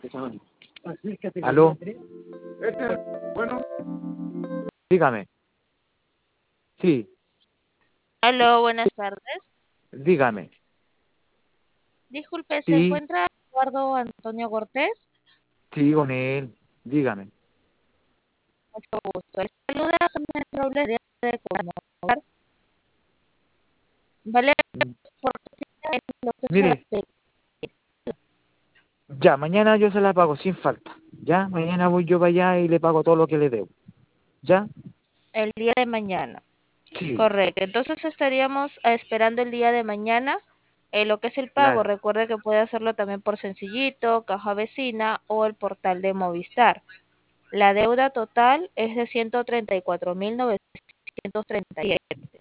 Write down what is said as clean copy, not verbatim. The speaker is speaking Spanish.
¿Aló? Bueno, Dígame. Sí, Aló, buenas tardes. dígame. Disculpe, ¿se Sí, encuentra Eduardo Antonio Cortés? sí, con él. Dígame. Mucho gusto. Le saluda Carmen Robles de Comunicar. Vale, Mm, por lo que se Mire, respecta ya, mañana yo se la pago sin falta. Ya, mañana voy yo para allá y le pago todo lo que le debo. ¿Ya? el día de mañana. Sí, Correcto. Entonces estaríamos esperando el día de mañana lo que es el pago. claro. Recuerde que puede hacerlo también por Sencillito, Caja Vecina o el portal de Movistar. La deuda total es de 134.937.